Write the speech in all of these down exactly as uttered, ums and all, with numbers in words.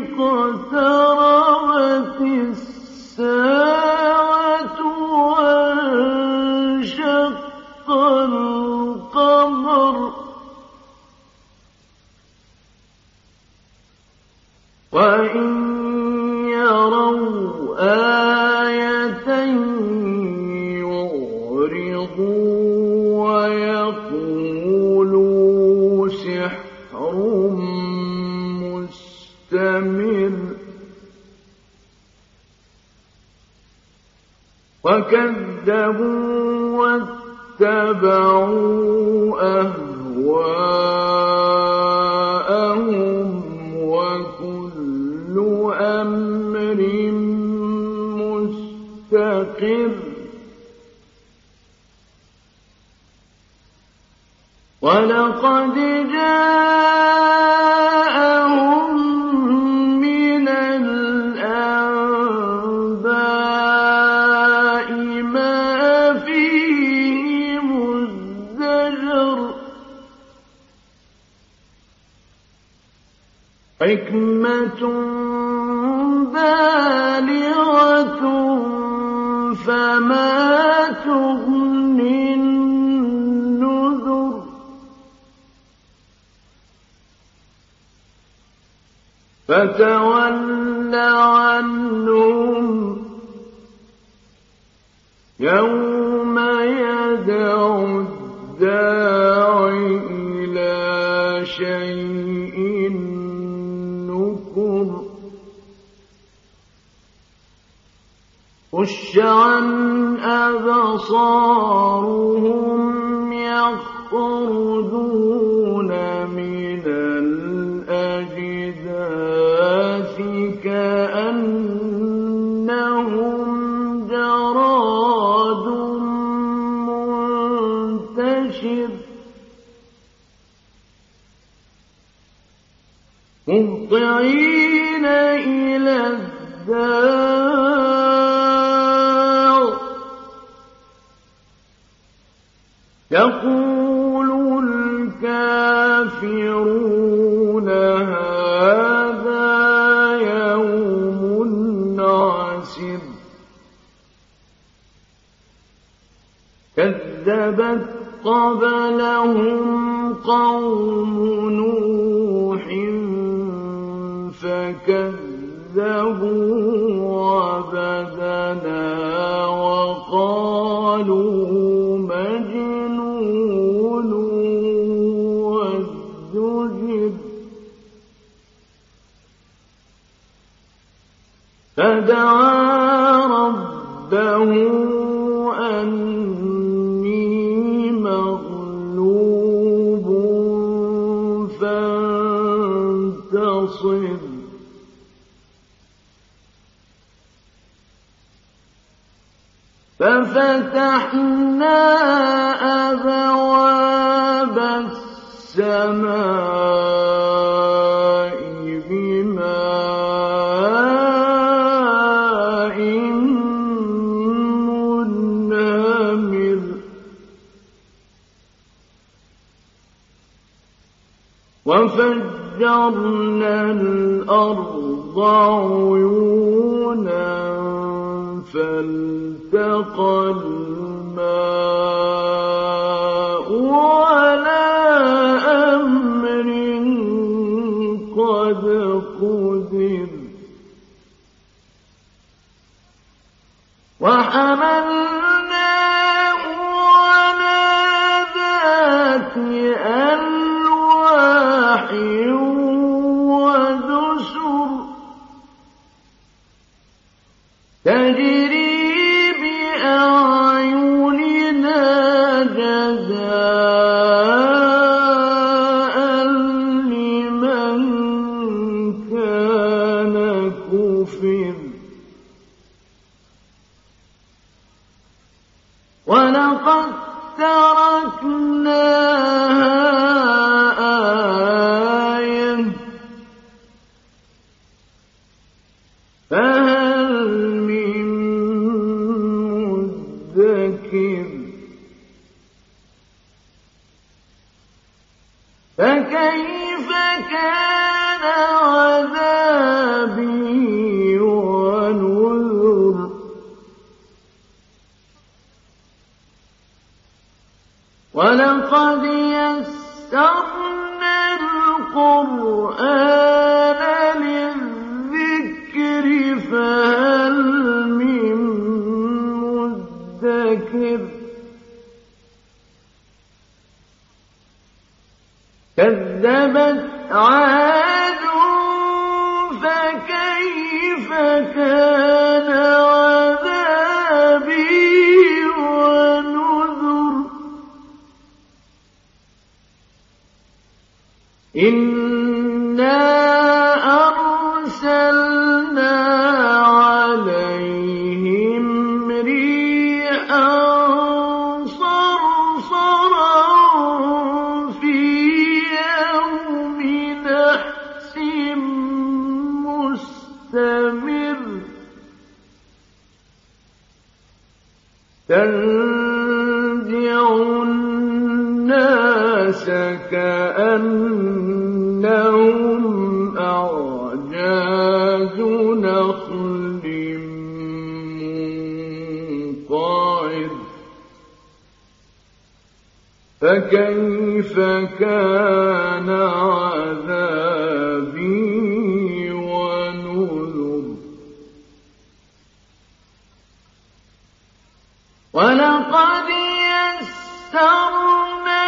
اقْتَرَبَتِ السَّاعَةُ وَانشَقَّ الْقَمَرُ وَإِن يَرَوْا آيَةً يُعْرِضُوا وَيَقُولُوا سِحْرٌ مُّسْتَمِرٌّ وَكَذَّبُوا وَاتَّبَعُوا أَهْوَاءَهُمْ وَكُلُّ أَمْرٍ مُّسْتَقِرٌّ وَلَقَدْ جَاءَهُم مِّنَ الْأَنبَاءِ مَا فِيهِ مُزْدَجَرٌ حِكْمَةٌ بَالِغَةٌ فَمَا تُغْنِ النُّذُرُ فَتَوَلَّ عَنْهُمْ يَوْمَ يَدْعُ الدَّاعِ إِلَىٰ شَيْءٍ نُّكُرٍ خُشَّ عَنْ أَبْصَارُهُمْ يَخْرُجُونَ مِنَ الْأَجْدَاثِ كَأَنَّهُمْ جَرَادٌ مُّنتَشِرٌ مُهْطِعِينَ إِلَى الدَّاعِ يَقُولُ الْكَافِرُونَ هَٰذَا يَوْمٌ عَسِرٌ كَذَّبَتْ قَبْلَهُمْ قَوْمُ نُوحٍ فَكَذَّبُوا عَبْدَنَا وَقَالُوا مَجْنُونٌ وَازْدُجِرَ فَدَعَا رَبَّهُ أَنِّي مَغْلُوبٌ فَانتَصِرْ فَفَتَحْنَا أَبْوَابَ السَّمَاءِ بِمَاءٍ مُّنْهَمِرٍ وَفَجَّرْنَا الْأَرْضَ عُيُونًا فَالْتَقَى الْمَاءُ عَلَىٰ أَمْرٍ قَدْ قُدِرَ وَحَمَلْنَاهُ عَلَىٰ ذَاتِ أَلْوَاحٍ وَدُسُرٍ تَجْرِي بِأَعْيُنِنَا جَزَاءً لِّمَن كَانَ كُفِرَ وَلَقَدْ تَرَكْنَاهَا إِنَّا أَرْسَلْنَا عَلَيْهِمْ رِيحًا صَرْصَرًا فِي يَوْمِ نَحْسٍ مُّسْتَمِرٍّ تَنزِعُ النَّاسَ كَأَنَّهُمْ أَعْجَازُ نَخْلٍ مُّنقَعِرٍ فَكَيْفَ كَانَ عَذَابِي وَنُذُرِ وَلَقَدْ يَسَّرْنَا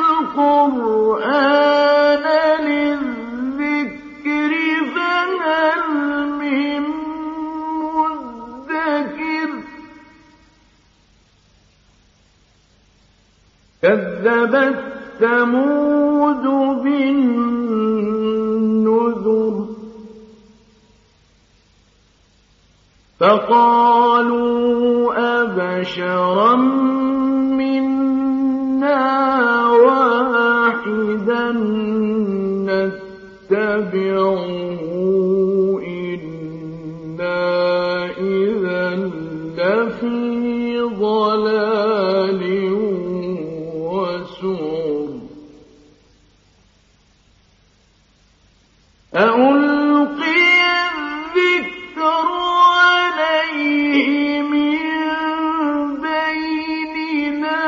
الْقُرْآنَ لِلذِّكْرِ فَهَلْ مِن مُّدَّكِرٍ كَذَّبَتْ ثَمُودُ بِالنُّذُرِ فَقَالُوا أَبَشَرًا مِّنَّا وَاحِدًا نَّتَّبِعُهُ إِنَّا إِذًا لَّفِي ضَلَالٍ وَسُعُرٍ أَأُلْقِيَ الذِّكْرُ عَلَيْهِ مِن بَيْنِنَا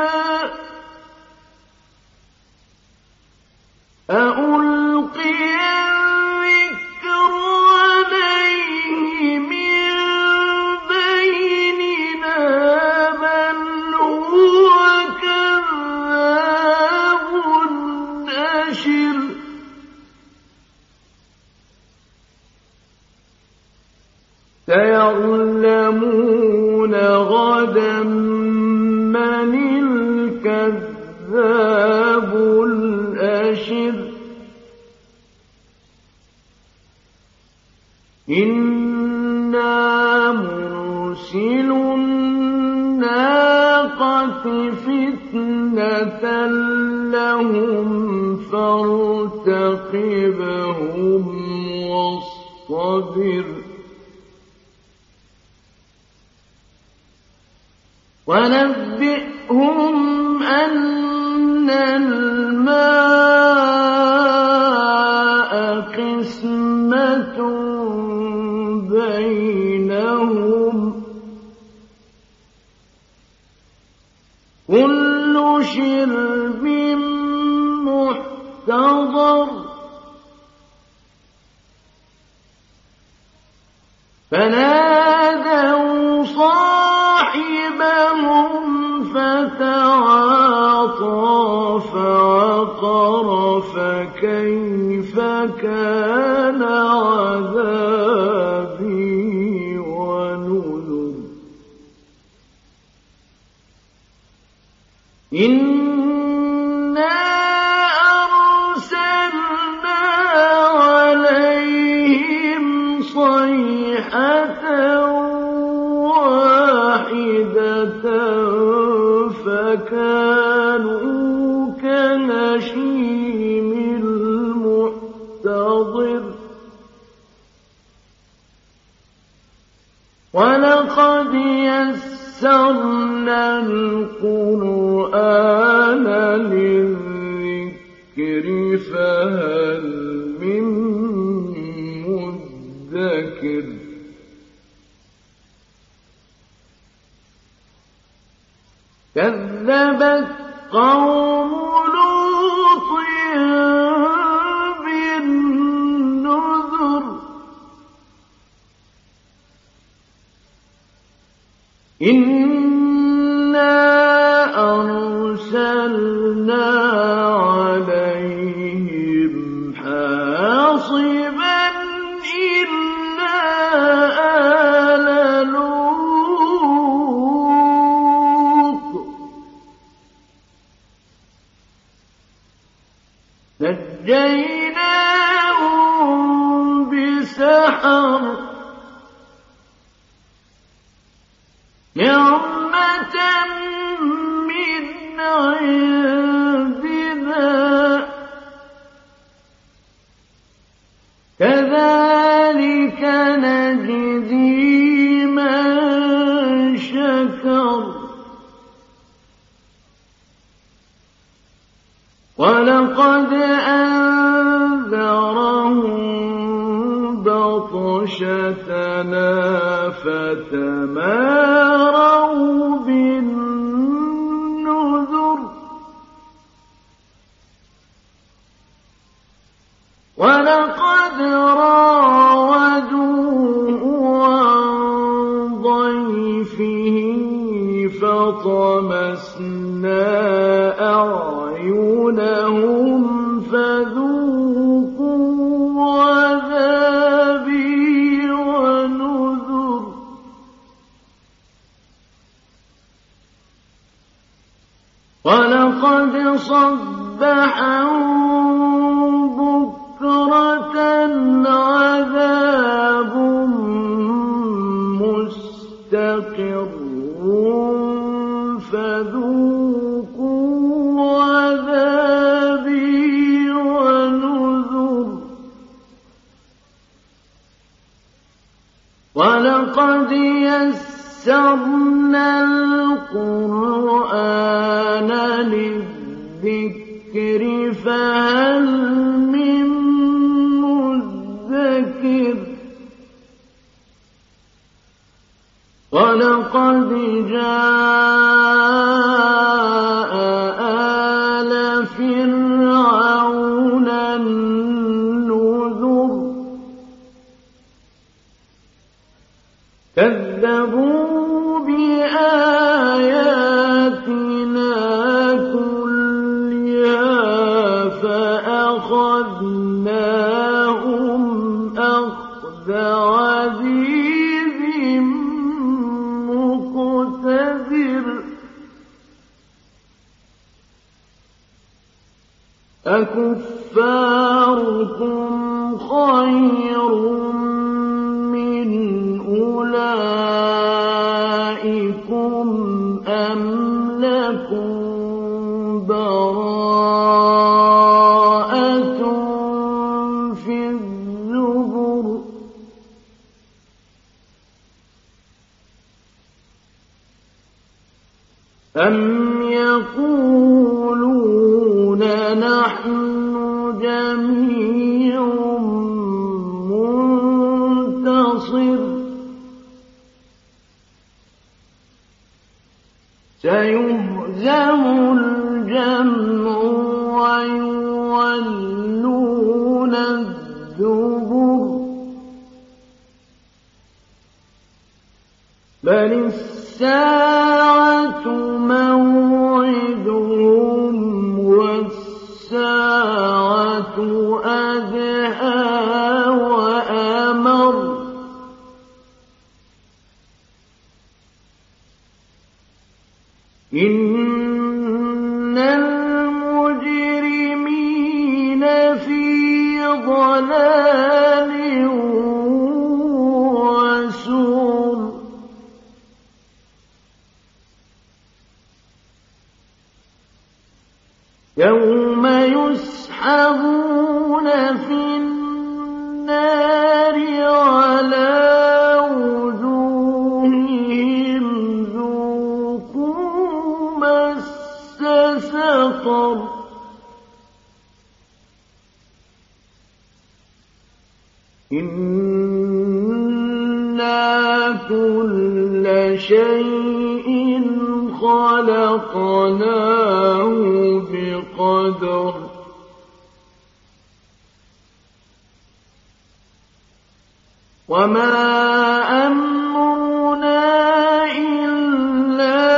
أَأُلْقِيَ الذِّكْرُ عَلَيْهِ مِن بَيْنِنَا بَلْ هُوَ كَذَّابٌ أَشِرٌ سَيَعْلَمُونَ غَدًا مَّنِ الْكَذَّابُ الْأَشِرُ إِنَّا مُرْسِلُو النَّاقَةِ فِتْنَةً لَّهُمْ فَارْتَقِبْهُمْ وَاصْطَبِرْ وَنَبِّئْهُمْ أَنَّ الْمَاءَ قِسْمَةٌ بَيْنَهُمْ كُلُّ شِرْبٍ مُّحْتَضَرٌ فَنَادَوْا صَاحِبَهُمْ فَتَعَاطَىٰ فَعَقَرَ فَكَيْفَ كَانَ عَذَابِي وَنُذُرِ إِنَّا أَرْسَلْنَا عَلَيْهِمْ صَيْحَةً وَاحِدَةً فَكَانُوا كَهَشِيمِ الْمُحْتَظِرِ وَلَقَدْ يَسَّرْنَا الْقُرْآنَ لِلذِّكْرِ فَهَلْ مِن مُّدَّكِرٍ كَذَّبَتْ قَوْمُ لُوطٍ بِالنُّذُرِ إِنَّا أَرْسَلْنَا عَلَيْهِمْ حَاصِبًا إِلَّا آلَ لُوطٍ نَجَّيْنَاهُم سحر نعمة من عندنا كذلك نجزي من شكر ولقد أنذرهم بطشتنا فتماروا بالنذر ولقد راودوه عن ضيفه فطمسنا أعينهم فذوقوا عذابي ونذر ولقد صبحهم بكرة عذاب مستقر فذوقوا عذابي ونذر ولقد يسرنا القرآن للذكر فهل من مدكر ولقد جاء آل فرعون النذر كذبوا بآياتنا كلها فأخذناهم أخذ عزيز مقتدر أكفاركم خير من أولئكم أم لكم براءة في الزبر أم يقولون نحن جميع منتصر سيهزم الجمع ويولون الدبر بل الساعة موعدهم والساعة أدهى وأمر إن المجرمين في ضلال وسعر يوم يسحبون في النار على وجوههم ذوقوا مس سقر إنا كل شيء خلقناه بقدر وما أمرنا إلا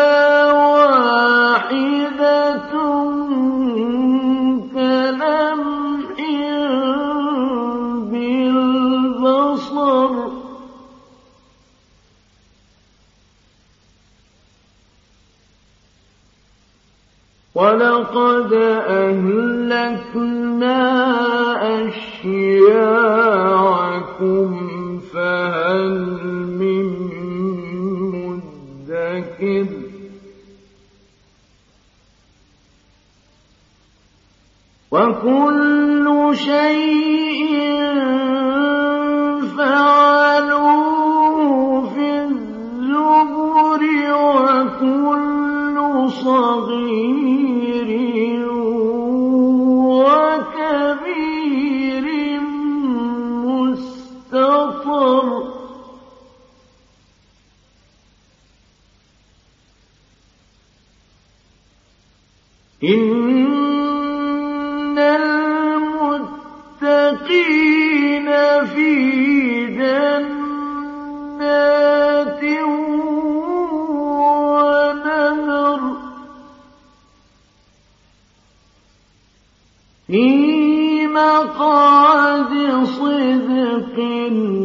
واحدة كلمح بالبصر ولقد أهلكنا أشياعكم وكل شيء فعلوه في الزبر وكل صغير وكبير مستطر إن المتقين في جنات ونهر في مقعد صدق